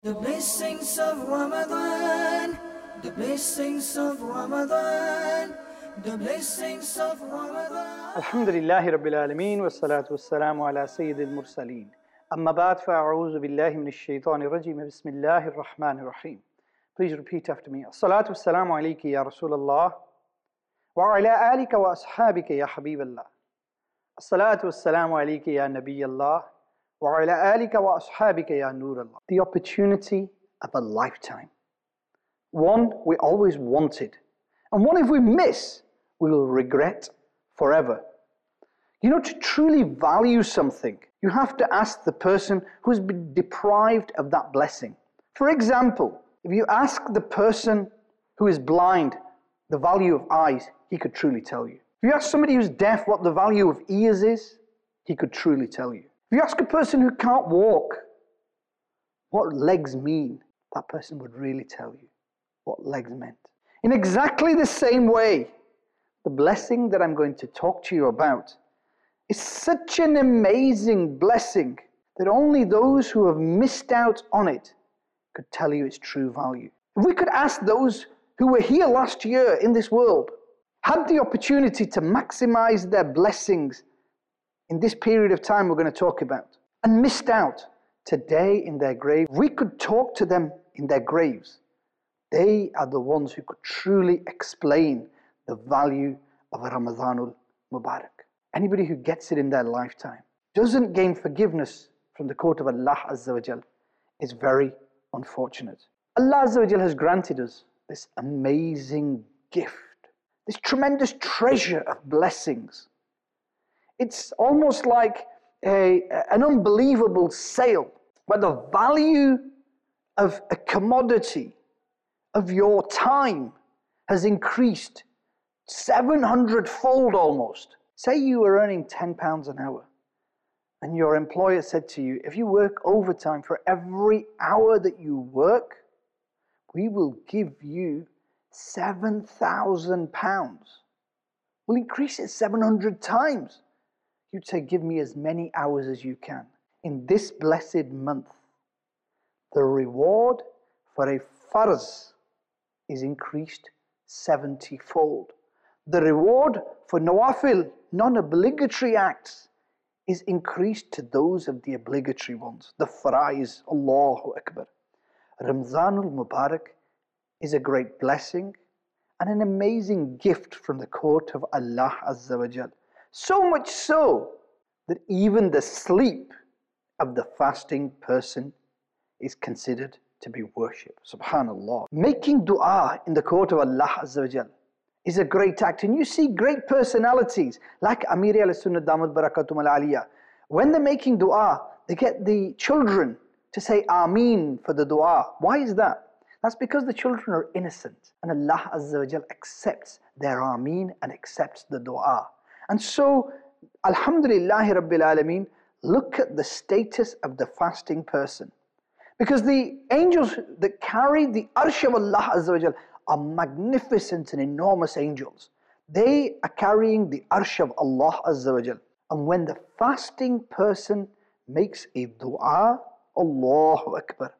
The blessings of Ramadan, the blessings of Ramadan, the blessings of Ramadan. Alhamdulillahi Rabbil Alameen wa salatu wassalamu ala Sayyidil Mursaleen. Amma ba'd fa'a'udhu billahi minash shaitanir rajim. Bismillahir Rahmanir Rahim. Please repeat after me. As-salatu wassalamu alayki ya Rasulallah wa ala alika wa ashabika ya Habiballah. As-salatu wassalamu alayki ya Nabiyallah wa ala alika wa ashabika ya Nurallah. The opportunity of a lifetime. One we always wanted. And one if we miss, we will regret forever. You know, to truly value something, you have to ask the person who has been deprived of that blessing. For example, if you ask the person who is blind the value of eyes, he could truly tell you. If you ask somebody who's deaf what the value of ears is, he could truly tell you. If you ask a person who can't walk what legs mean, that person would really tell you what legs meant. In exactly the same way, the blessing that I'm going to talk to you about is such an amazing blessing that only those who have missed out on it could tell you its true value. If we could ask those who were here last year in this world, had the opportunity to maximize their blessings in this period of time we're going to talk about, and missed out today in their grave, we could talk to them in their graves. They are the ones who could truly explain the value of Ramadanul Mubarak. Anybody who gets it in their lifetime doesn't gain forgiveness from the court of Allah Azza wa Jal is very unfortunate. Allah Azza wa Jal has granted us this amazing gift, this tremendous treasure of blessings. It's almost like an unbelievable sale where the value of a commodity of your time has increased 700-fold almost. Say you were earning £10 an hour and your employer said to you, if you work overtime for every hour that you work, we will give you £7,000. We'll increase it 700 times. You'd say, give me as many hours as you can. In this blessed month, the reward for a farz is increased 70-fold. The reward for nawafil, non-obligatory acts, is increased to those of the obligatory ones, the faraiz. Allahu Akbar. Ramzanul Mubarak is a great blessing and an amazing gift from the court of Allah Azza wa Jal. So much so that even the sleep of the fasting person is considered to be worship. Subhanallah. Making dua in the court of Allah Azza wa Jal is a great act. And you see great personalities like Amir al-Sunnah Damat Barakatum al-Aliyah. When they're making dua, they get the children to say Ameen for the dua. Why is that? That's because the children are innocent and Allah Azza wa Jal accepts their Ameen and accepts the dua. And so, Alhamdulillahi Rabbil Alameen, look at the status of the fasting person. Because the angels that carry the arsh of Allah Azza wa Jal are magnificent and enormous angels. They are carrying the arsh of Allah Azza wa Jal. And when the fasting person makes a dua, Allahu Akbar,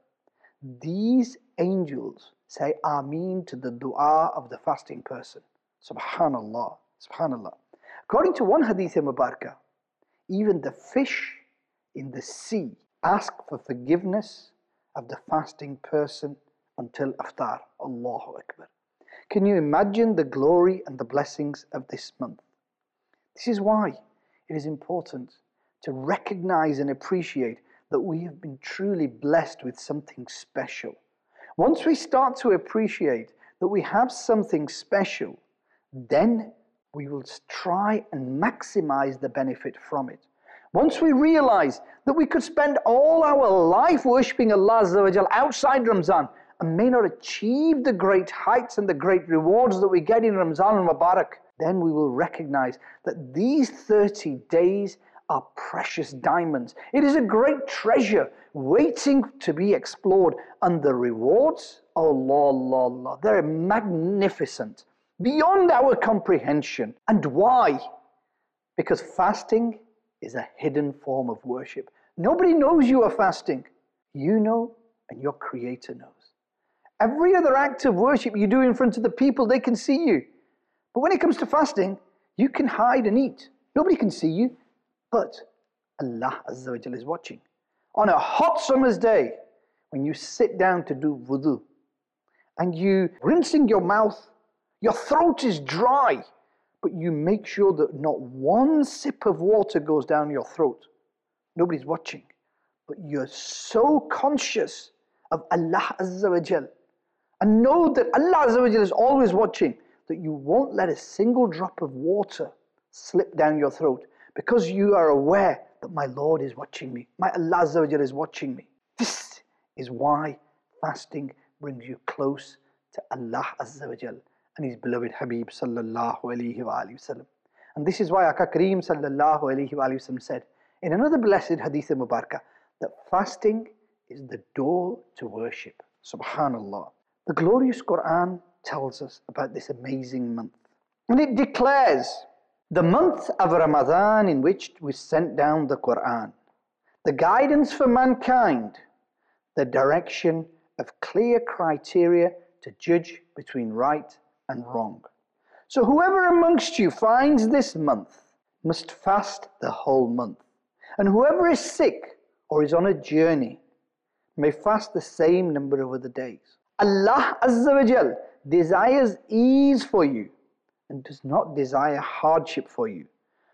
these angels say Ameen to the dua of the fasting person. Subhanallah, Subhanallah. According to one hadith Mubarakah, even the fish in the sea ask for forgiveness of the fasting person until iftar. Allahu Akbar. Can you imagine the glory and the blessings of this month? This is why it is important to recognize and appreciate that we have been truly blessed with something special. Once we start to appreciate that we have something special, then we will try and maximize the benefit from it. Once we realize that we could spend all our life worshipping Allah Azza wa Jal outside Ramzan and may not achieve the great heights and the great rewards that we get in Ramzan al-Mubarak, then we will recognize that these 30 days are precious diamonds. It is a great treasure waiting to be explored, and the rewards, Allah, they're magnificent, beyond our comprehension. And why? Because fasting is a hidden form of worship. Nobody knows you are fasting. You know and your Creator knows. Every other act of worship you do in front of the people, they can see you. But when it comes to fasting, you can hide and eat. Nobody can see you, but Allah Azza wa Jalla is watching. On a hot summer's day, when you sit down to do wudu, and you rinsing your mouth, your throat is dry, but you make sure that not one sip of water goes down your throat. Nobody's watching, but you're so conscious of Allah Azza wa Jalla, and know that Allah Azza wa Jalla is always watching, that you won't let a single drop of water slip down your throat, because you are aware that my Lord is watching me, my Allah Azza wa Jalla is watching me. This is why fasting brings you close to Allah Azza wa Jalla and His beloved Habib sallallahu alayhi wa sallam. And this is why Aka Kareem sallallahu alayhi wa sallam said in another blessed hadith mubarakah that fasting is the door to worship. Subhanallah. The glorious Quran tells us about this amazing month. And it declares the month of Ramadan in which we sent down the Quran, the guidance for mankind, the direction of clear criteria to judge between right and wrong. So whoever amongst you finds this month must fast the whole month. And whoever is sick or is on a journey may fast the same number of other days. Allah Azza wa Jal desires ease for you and does not desire hardship for you,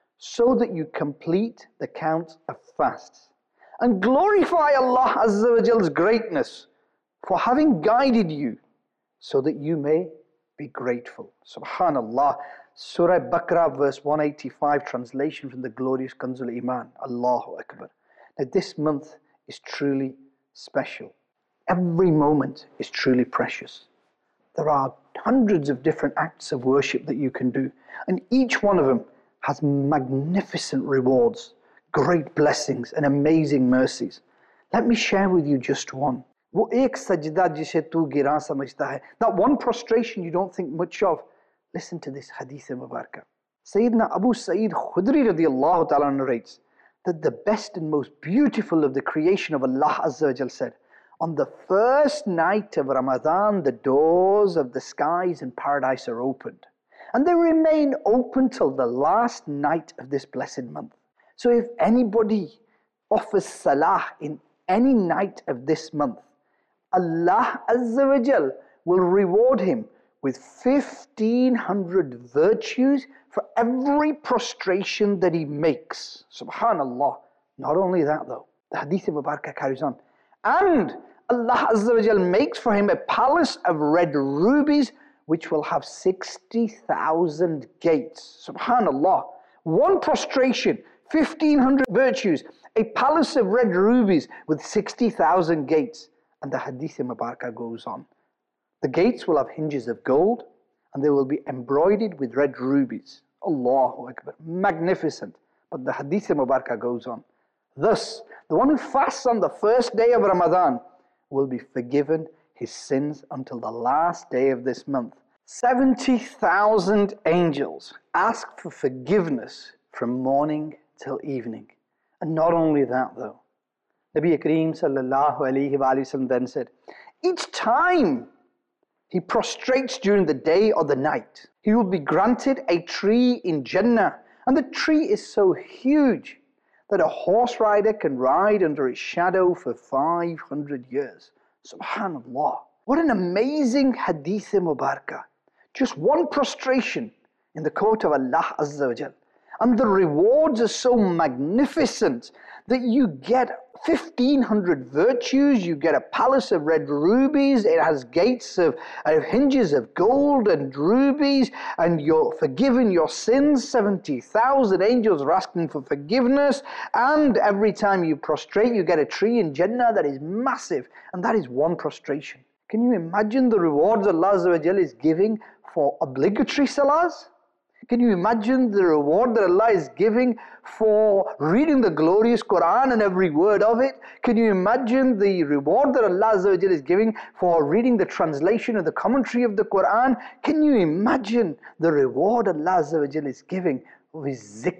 so that you complete the count of fasts and glorify Allah Azza wa Jal's greatness for having guided you, so that you may be grateful. Subhanallah. Surah Baqarah verse 185, translation from the glorious Kanzul Iman. Allahu Akbar. Now this month is truly special. Every moment is truly precious. There are hundreds of different acts of worship that you can do, and each one of them has magnificent rewards, great blessings and amazing mercies. Let me share with you just one. वो एक सजदा जिसे तू गिरा समझता है. That one prostration you don't think much of. Listen to this hadith mubarakah. Sayyidina Abu Sa'id Khudri radiyallahu ta'ala narrates that the best and most beautiful of the creation of Allah Azza wa Jal said, on the first night of Ramadan, the doors of the skies and paradise are opened, and they remain open till the last night of this blessed month. So if anybody offers salah in any night of this month, Allah Azza wa Jal will reward him with 1,500 virtues for every prostration that he makes. Subhanallah. Not only that though, the hadith of Mubarakah carries on. And Allah Azza wa Jal makes for him a palace of red rubies which will have 60,000 gates. Subhanallah. One prostration, 1,500 virtues, a palace of red rubies with 60,000 gates. And the hadith Mubarakah goes on. The gates will have hinges of gold, and they will be embroidered with red rubies. Allahu Akbar. Magnificent. But the hadith Mubarakah goes on. Thus, the one who fasts on the first day of Ramadan will be forgiven his sins until the last day of this month. 70,000 angels ask for forgiveness from morning till evening. And not only that though, Nabi Kareem sallallahu alayhi wa sallam then said, each time he prostrates during the day or the night, he will be granted a tree in Jannah. And the tree is so huge that a horse rider can ride under its shadow for 500 years. Subhanallah. What an amazing hadith mubarakah. Just one prostration in the court of Allah Azza wa Jal. And the rewards are so magnificent that you get 1,500 virtues, you get a palace of red rubies, it has gates of hinges of gold and rubies, and you're forgiven your sins. 70,000 angels are asking for forgiveness, and every time you prostrate you get a tree in Jannah that is massive, and that is one prostration. Can you imagine the rewards Allah Azza wa Jal is giving for obligatory salahs? Can you imagine the reward that Allah is giving for reading the glorious Quran and every word of it? Can you imagine the reward that Allah Azza wa Jal is giving for reading the translation and the commentary of the Quran? Can you imagine the reward Allah Azza wa Jal is giving with zikr?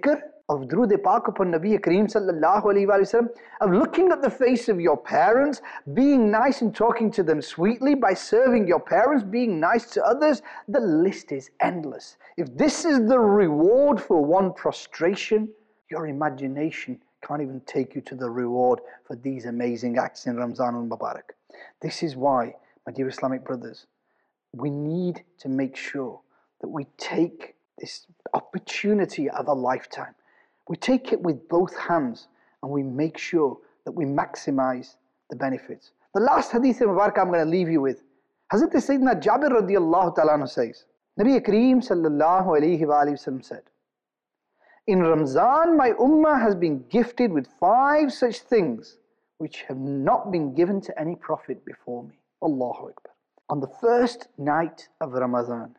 of Durood Pak upon Nabi Kareem sallallahu alayhi wa sallam, of looking at the face of your parents, being nice and talking to them sweetly, by serving your parents, being nice to others. The list is endless. If this is the reward for one prostration, your imagination can't even take you to the reward for these amazing acts in Ramzan al-Mubarak. This is why, my dear Islamic brothers, we need to make sure that we take this opportunity of a lifetime. We take it with both hands and we make sure that we maximize the benefits. The last hadith of Mubarak I'm going to leave you with, Hazrat Sayyidina Jabir radiallahu ta'ala says, Nabi Kareem sallallahu alayhi wa sallam said, in Ramzan, my ummah has been gifted with 5 such things which have not been given to any prophet before me. Allahu Akbar. On the first night of Ramadan,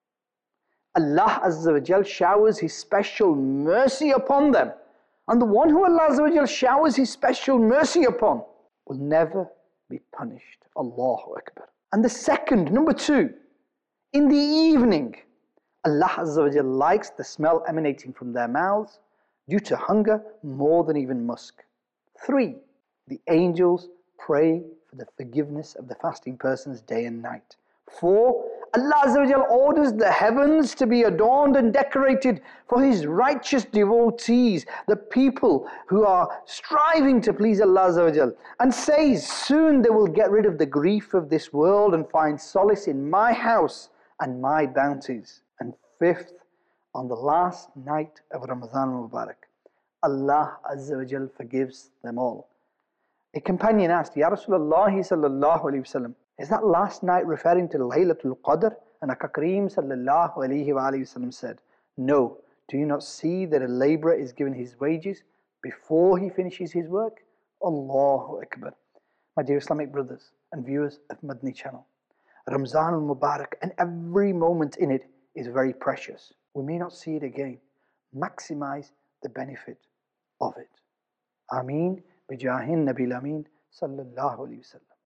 Allah Azza wa Jal showers His special mercy upon them. And the one who Allah Azza wa Jal showers His special mercy upon will never be punished. Allahu Akbar. And the second, number 2, in the evening, Allah Azza wa Jal likes the smell emanating from their mouths due to hunger more than even musk. 3, the angels pray for the forgiveness of the fasting persons day and night. 4, Allah Azza wa Jal orders the heavens to be adorned and decorated for His righteous devotees, the people who are striving to please Allah Azza wa Jal, and says soon they will get rid of the grief of this world and find solace in my house and my bounties. And 5th, on the last night of Ramadan al-Mubarak, Allah Azza wa Jal forgives them all. A companion asked, Ya Rasulullah sallallahu alayhi wa sallam, is that last night referring to Laylatul Qadr? And Aka Kareem sallallahu alayhi wa sallam said, no, do you not see that a labourer is given his wages before he finishes his work? Allahu Akbar. My dear Islamic brothers and viewers of Madni channel, Ramzan al-Mubarak and every moment in it is very precious. We may not see it again. Maximize the benefit of it. Ameen. Bijahin Nabil Ameen sallallahu alayhi wa sallam.